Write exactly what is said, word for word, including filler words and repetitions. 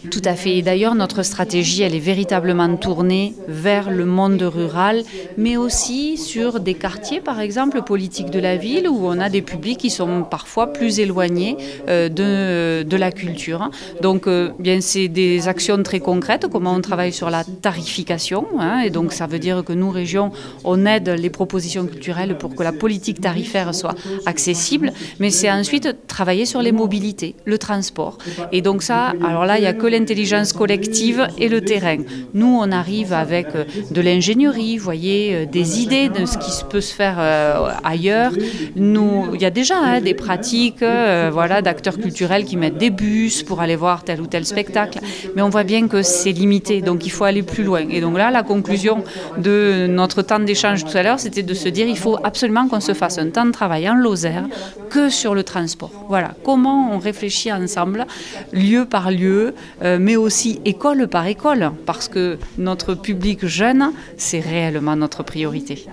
Tout à fait. Et d'ailleurs, notre stratégie, elle est véritablement tournée vers le monde rural, mais aussi sur des quartiers, par exemple, politiques de la ville, où on a des publics qui sont parfois plus éloignés euh, de, de la culture. Donc, euh, bien, c'est des actions très concrètes, comment on travaille sur la tarification. Hein, et donc, ça veut dire que nous, région, on aide les propositions culturelles pour que la politique tarifaire soit accessible. Mais c'est ensuite travailler sur les mobilités, le transport. Et donc ça, alors là, il n'y a que l'intelligence collective et le terrain. Nous, on arrive avec de l'ingénierie, vous voyez, des idées de ce qui peut se faire euh, ailleurs. Nous, il y a déjà hein, des pratiques euh, voilà, d'acteurs culturels qui mettent des bus pour aller voir tel ou tel spectacle, mais on voit bien que c'est limité, donc il faut aller plus loin. Et donc là, la conclusion de notre temps d'échange tout à l'heure, c'était de se dire il faut absolument qu'on se fasse un temps de travail en Lozère que sur le transport. Voilà, comment on réfléchit ensemble, lieu par lieu, euh, mais aussi école par école, parce que notre public jeune, c'est réellement notre priorité.